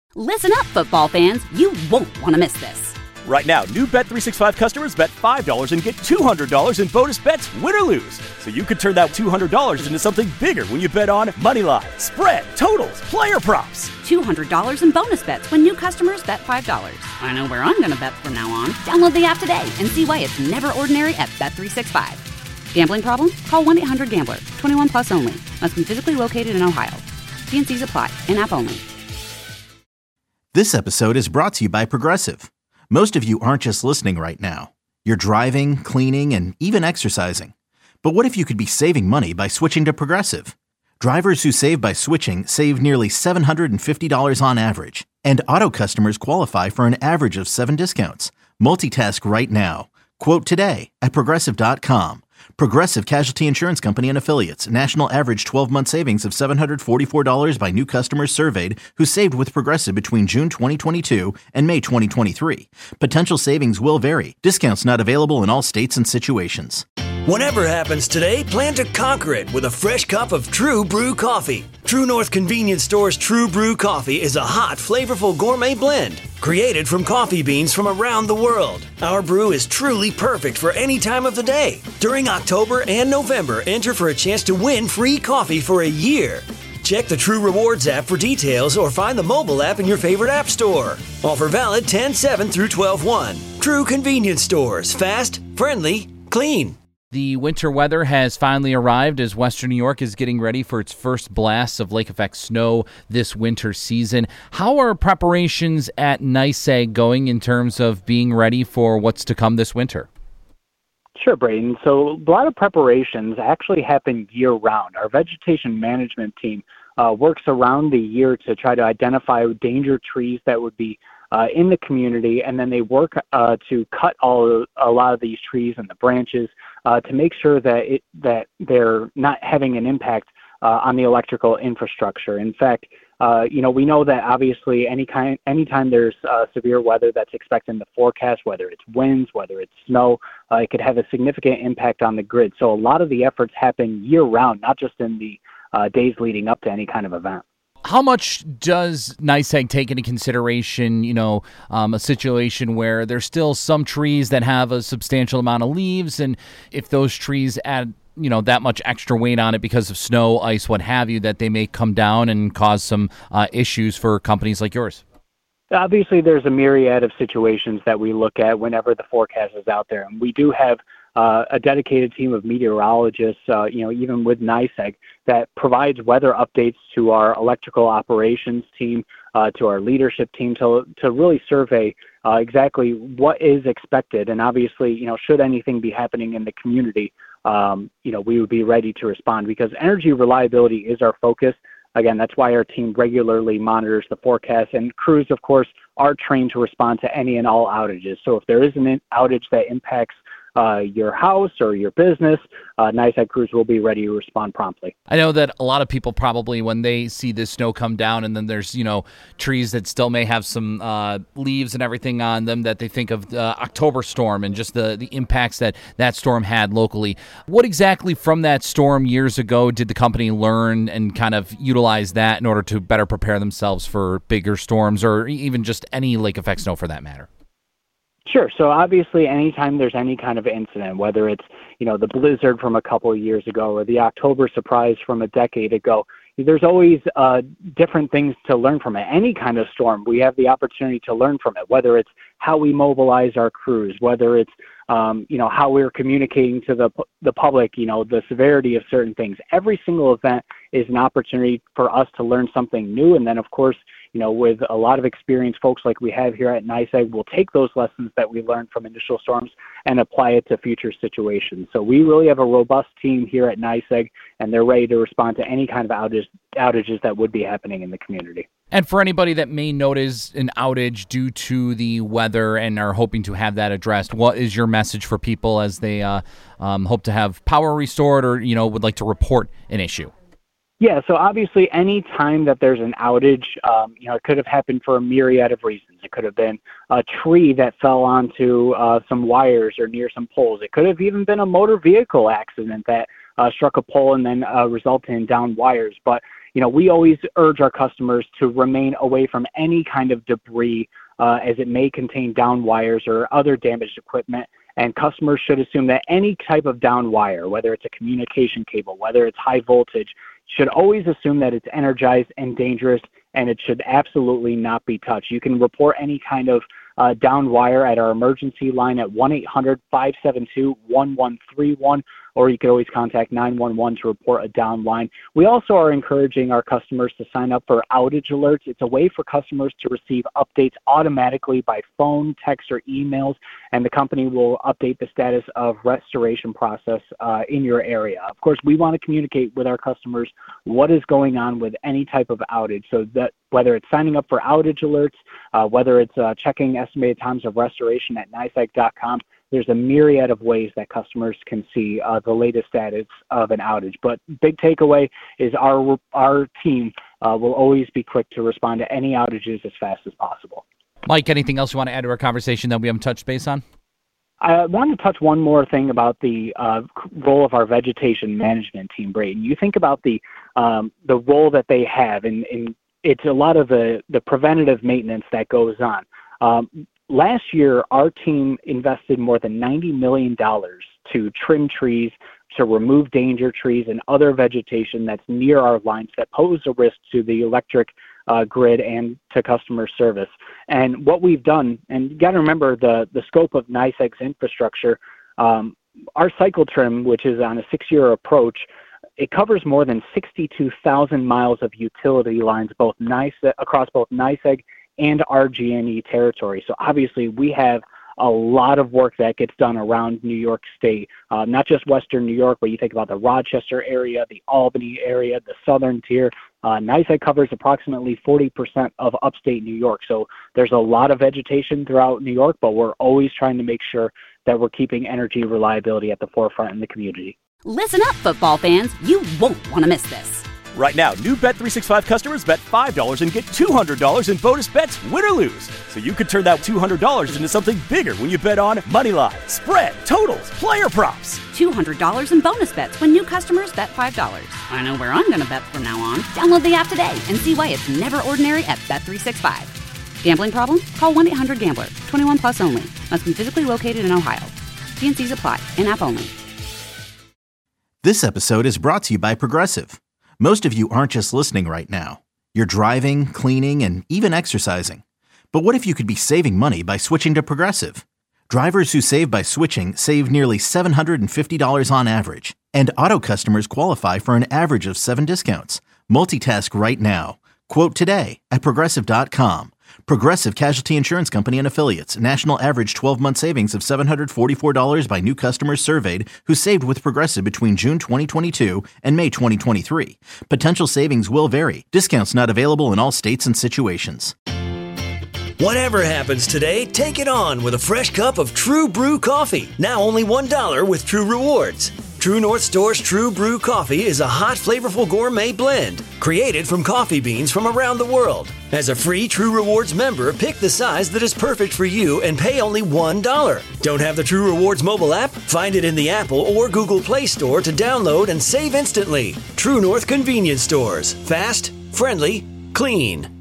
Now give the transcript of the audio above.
Listen up, football fans. You won't want to miss this. Right now, new Bet365 customers bet $5 and get $200 in bonus bets, win or lose. So you could turn that $200 into something bigger when you bet on moneyline, spread, totals, player props. $200 in bonus bets when new customers bet $5. I know where I'm going to bet from now on. Download the app today and see why it's never ordinary at Bet365. Gambling problem? Call 1-800-GAMBLER. 21 plus only. Must be physically located in Ohio. T&Cs apply. In-app only. This episode is brought to you by Progressive. Most of you aren't just listening right now. You're driving, cleaning, and even exercising. But what if you could be saving money by switching to Progressive? Drivers who save by switching save nearly $750 on average. And auto customers qualify for an average of 7 discounts. Multitask right now. Quote today at Progressive.com. Progressive Casualty Insurance Company and Affiliates. National average 12-month savings of $744 by new customers surveyed who saved with Progressive between June 2022 and May 2023. Potential savings will vary. Discounts not available in all states and situations. Whatever happens today, plan to conquer it with a fresh cup of True Brew coffee. True North Convenience Store's True Brew coffee is a hot, flavorful gourmet blend created from coffee beans from around the world. Our brew is truly perfect for any time of the day. During October and November, enter for a chance to win free coffee for a year. Check the True Rewards app for details or find the mobile app in your favorite app store. Offer valid 10/7 through 12/1. True Convenience Stores. Fast, friendly, clean. The winter weather has finally arrived as Western New York is getting ready for its first blasts of lake effect snow this winter season. How are preparations at NYSEG going in terms of being ready for what's to come this winter? Sure, Braden. So a lot of preparations actually happen year-round. Our vegetation management team works around the year to try to identify danger trees that would be in the community, and then they work to cut a lot of these trees and the branches to make sure that they're not having an impact on the electrical infrastructure. In fact, we know that obviously anytime there's severe weather that's expected in the forecast, whether it's winds, whether it's snow, it could have a significant impact on the grid. So a lot of the efforts happen year-round, not just in the days leading up to any kind of event. How much does NYSEG take into consideration, a situation where there's still some trees that have a substantial amount of leaves, and if those trees add, that much extra weight on it because of snow, ice, what have you, that they may come down and cause some issues for companies like yours? Obviously, there's a myriad of situations that we look at whenever the forecast is out there, and we do have a dedicated team of meteorologists, even with NYSEG, that provides weather updates to our electrical operations team, to our leadership team to really survey exactly what is expected. And obviously, should anything be happening in the community, we would be ready to respond because energy reliability is our focus. Again, that's why our team regularly monitors the forecast, and crews, of course, are trained to respond to any and all outages. So if there is an outage that impacts your house or your business, NYSEG crews will be ready to respond promptly. I know that a lot of people probably, when they see this snow come down and then there's, trees that still may have some leaves and everything on them, that they think of the October storm and just the impacts that storm had locally. What exactly from that storm years ago did the company learn and kind of utilize that in order to better prepare themselves for bigger storms or even just any lake effect snow for that matter? Sure. So obviously, anytime there's any kind of incident, whether it's, the blizzard from a couple of years ago or the October surprise from a decade ago, there's always different things to learn from it. Any kind of storm, we have the opportunity to learn from it, whether it's how we mobilize our crews, whether it's, how we're communicating to the public, the severity of certain things. Every single event is an opportunity for us to learn something new. And then, of course, with a lot of experienced folks like we have here at NYSEG, we'll take those lessons that we learned from initial storms and apply it to future situations. So we really have a robust team here at NYSEG, and they're ready to respond to any kind of outages that would be happening in the community. And for anybody that may notice an outage due to the weather and are hoping to have that addressed, what is your message for people as they hope to have power restored or, would like to report an issue? Yeah, so obviously any time that there's an outage, it could have happened for a myriad of reasons. It could have been a tree that fell onto some wires or near some poles. It could have even been a motor vehicle accident that struck a pole and then resulted in downed wires. But, we always urge our customers to remain away from any kind of debris as it may contain downed wires or other damaged equipment. And customers should assume that any type of downed wire, whether it's a communication cable, whether it's high voltage, should always assume that it's energized and dangerous, and it should absolutely not be touched. You can report any kind of downed wire at our emergency line at 1-800-572-1131, or you can always contact 911 to report a downed line. We also are encouraging our customers to sign up for outage alerts. It's a way for customers to receive updates automatically by phone, text, or emails, and the company will update the status of restoration process in your area. Of course, we want to communicate with our customers what is going on with any type of outage, so that whether it's signing up for outage alerts, whether it's checking estimated times of restoration at NYSEG.com, there's a myriad of ways that customers can see the latest status of an outage. But big takeaway is our team will always be quick to respond to any outages as fast as possible. Mike, anything else you want to add to our conversation that we haven't touched base on? I want to touch one more thing about the role of our vegetation management team, Brayton. You think about the role that they have, and it's a lot of the preventative maintenance that goes on. Last year, our team invested more than $90 million to trim trees, to remove danger trees and other vegetation that's near our lines that pose a risk to the electric grid and to customer service. And what we've done, and you got to remember the scope of NYSEG's infrastructure, our cycle trim, which is on a 6-year approach, it covers more than 62,000 miles of utility lines, across both NYSEG and RG&E territory. So obviously we have a lot of work that gets done around New York State, not just Western New York, but you think about the Rochester area, the Albany area, the southern tier. NYSEG covers approximately 40% of upstate New York. So there's a lot of vegetation throughout New York, but we're always trying to make sure that we're keeping energy reliability at the forefront in the community. Listen up, football fans. You won't want to miss this. Right now, new Bet365 customers bet $5 and get $200 in bonus bets, win or lose. So you could turn that $200 into something bigger when you bet on moneyline, spread, totals, player props. $200 in bonus bets when new customers bet $5. I know where I'm going to bet from now on. Download the app today and see why it's never ordinary at Bet365. Gambling problem? Call 1-800-GAMBLER. 21 plus only. Must be physically located in Ohio. T&Cs apply. In-app only. This episode is brought to you by Progressive. Most of you aren't just listening right now. You're driving, cleaning, and even exercising. But what if you could be saving money by switching to Progressive? Drivers who save by switching save nearly $750 on average. And auto customers qualify for an average of 7 discounts. Multitask right now. Quote today at Progressive.com. Progressive Casualty Insurance Company and Affiliates. National average 12-month savings of $744 by new customers surveyed who saved with Progressive between June 2022 and May 2023. Potential savings will vary. Discounts not available in all states and situations. Whatever happens today, take it on with a fresh cup of True Brew coffee. Now only $1 with True Rewards. True North Store's True Brew Coffee is a hot, flavorful gourmet blend created from coffee beans from around the world. As a free True Rewards member, pick the size that is perfect for you and pay only $1. Don't have the True Rewards mobile app? Find it in the Apple or Google Play Store to download and save instantly. True North Convenience Stores. Fast, friendly, clean.